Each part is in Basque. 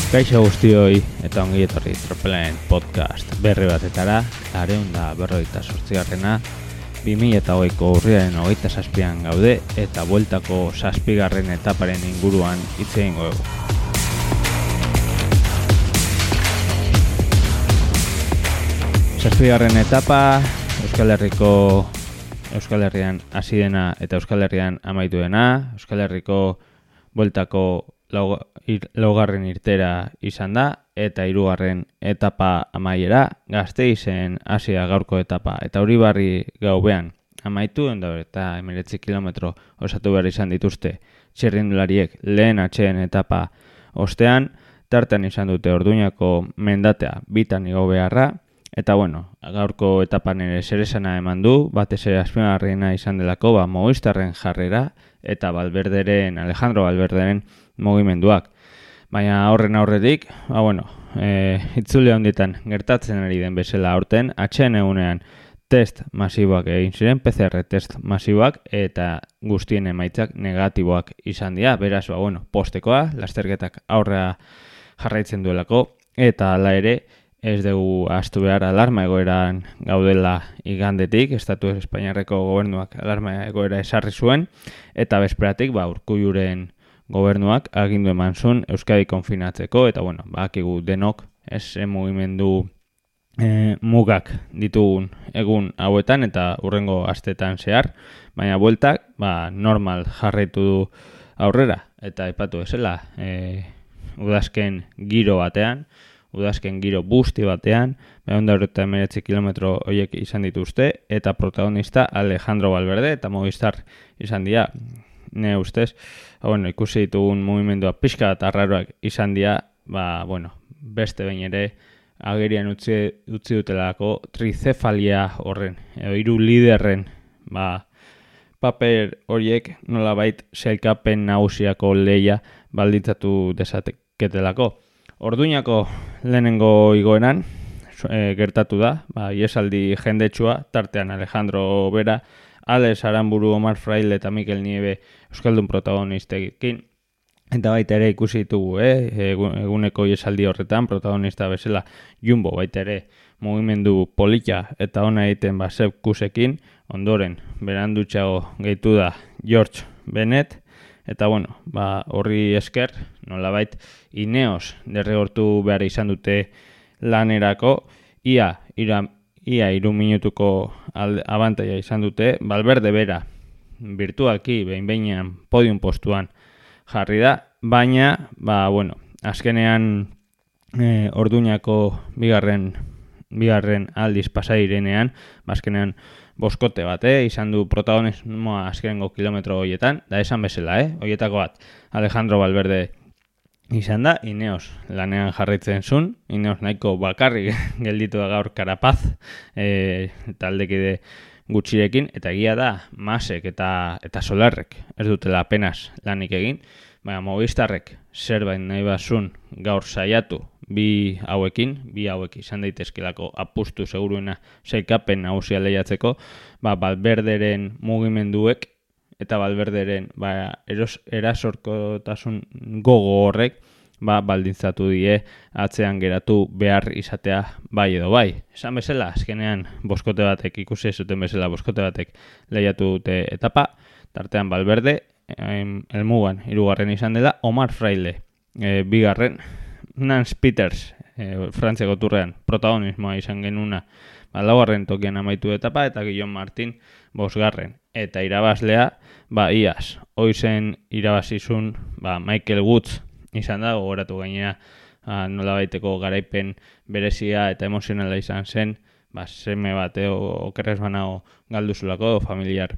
Kaixo guztioi eta ongi etorri Tropelen podcast berri batetara, 248. 2008ko urriaren 27an gaude eta bueltako 7. etaparen inguruan hitz egingo dugu. Zazpigarren etapa Euskal Herrian hasi dena eta Euskal Herrian amaitu dena, Euskal Herriko bueltako laugarren irtera izan da, eta 3. etapa amaiera, Gasteizen hasia gaurko etapa, eta Uribarri gaubean amaitu, eta 19 kilometro osatu behar izan dituzte txirrindulariek lehen atxeen etapa ostean, tartean izan dute Orduñako mendatea bitan igo beharra, eta gaurko etapan ere zeresana eman du, batez ere azpimarriena izan delako, Movistarren jarrera, eta Alejandro Valverderen mugimenduak. Baina horren aurretik, itzulea honditan gertatzen ari den bezala aurten, atxeen egunean test masiboak egin ziren, PCR test masiboak, eta guztien emaitzak negatiboak izan dira. Beraz, postekoa, lasterketak aurrea jarraitzen duelako, eta hala ere, ez dugu ahaztu behar alarma egoeran gaudela igandetik, Estatu Espainiarreko gobernuak alarma egoera esarri zuen, eta bezperatik Urkulluren gobernuak agindu eman zuen Euskadi konfinatzeko, eta badakigu denok mugimendu mugak ditugun egun hauetan eta hurrengo astetan zehar, baina bueltak normal jarraitu du aurrera, eta aipatu bezala udazken giro batean, udazken giro busti batean, 219 kilometro horiek izan dituzte, eta protagonista Alejandro Valverde eta Movistar izan dira. Ne ustez, ikusi ditugun mugimendua pixka eta arraroak izan dira, beste behin ere agerian utzi dutelako tricefalia horren, edo 3 liderren, paper horiek nolabait sailkapen nagusiako lehia baldintzatu dezaketelako. Orduñako lehenengo igoeran gertatu da, iesaldi jendetsua, tartean Alejandro bera, Alex Aramburu, Omar Fraile eta Mikel Nieve euskaldun protagonistekin, eta baita ere ikusi ditugu, eguneko iesaldi horretan protagonista bezala Jumbo, baita ere mugimendu polita eta ona egiten Sepp Kusekin, ondoren berandutxago gehitu da George Bennett, eta horri esker, nolabait Ineos derrigortu behar izan dute lanerako, ia 3 minutuko abantaia izan dute, Valverde bera virtualki behin-behinean podium postuan jarri da, baina, azkenean Orduñako bigarren aldiz pasairenean, azkenean boskote bat, izan du protagonismoa azkenengo kilometro horietan, da esan bezala, horietako bat Alejandro Valverde izan da, Ineos lanean jarraitzen zuen, Ineos nahiko bakarrik gelditu da gaur Carapaz, taldekide gutxirekin, eta egia da Masek eta Solarrek ez dutela apenas lanik egin, baina Movistarrek zerbait nahi bazun gaur saiatu bi hauek izan daitezkelako apustu seguruena sailkapen nagusia lehiatzeko, Valverderen mugimenduek eta Valverderen erasorkotasun gogo horrek baldintzatu die atzean geratu behar izatea bai edo bai. Esan bezala, azkenean boskote batek, ikusi zuten bezala boskote batek lehiatu dute etapa, tartean Valverde, helmugan 3. izan dela, Omar Fraile, 2. Nance Peters, Frantziako turrean, protagonismoa izan genuna, 4. tokian amaitu etapa, eta Guillaume Martin 5. Eta irabazlea, iaz, hoizen irabazizun, Michael Woods izan da, gogoratu gainera nolabaiteko garaipen berezia eta emozionala izan zen, seme bat, okerrez banago galduzulako, familiar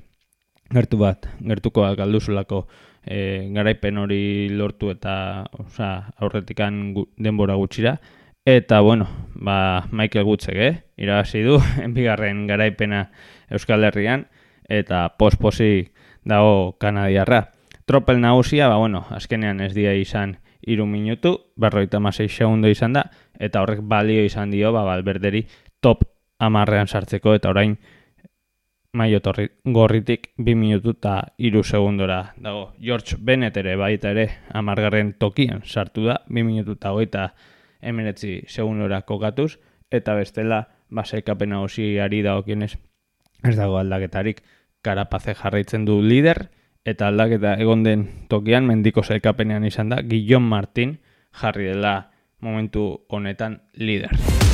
gertukoa galduzulako garaipen hori lortu eta aurretikan denbora gutxira, eta Michael Woodsek irabazi du 2. garaipena Euskal Herrian, eta posposi dago kanadiarra. Tropel nagusia, azkenean ez dira izan 3 minutu, 56 segundo izan da, eta horrek balio izan dio Valverderi top 10ean sartzeko, eta orain gorritik 2 minutu eta 3 segundora dago. George Bennett ere baita ere 10. tokian sartu da, 2 minutu eta 39 segundora kokatuz, eta bestela sailkapen nagusiari dagokionez ez dago aldaketarik. Karapaze jarraitzen du lider, eta aldaketa egon den tokian mendiko sailkapenean izan da Guillaume Martin jarri dela momentu honetan lider.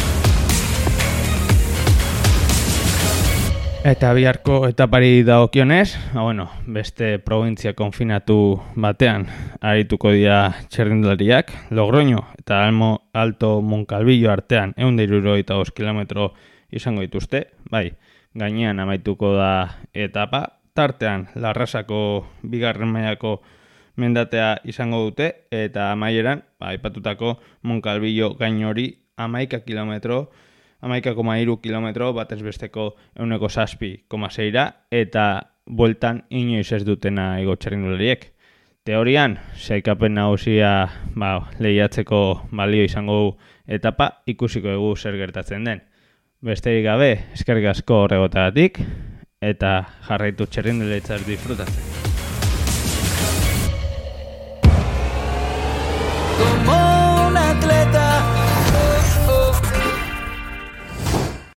Eta biharko etapari dagokionez, beste probintzia konfinatu batean arituko dira txirrindulariak, Logroño eta Alto Moncalvillo artean 175 kilometro izango dituzte, gainean amaituko da etapa, tartean Larrasako 2. mailako mendatea izango dute, eta amaieran, aipatutako Moncalvillo gain hori 11,3 kilometro batez besteko 107,6 eta bueltan inoiz ez dutena igo txirrindulariek. Teorian, sailkapen nagusia lehiatzeko balio izango du etapa, ikusiko dugu zer gertatzen den. Besterik gabe, eskerrik asko horregotagatik, eta jarraitu txirrindularitzaz disfrutatzen.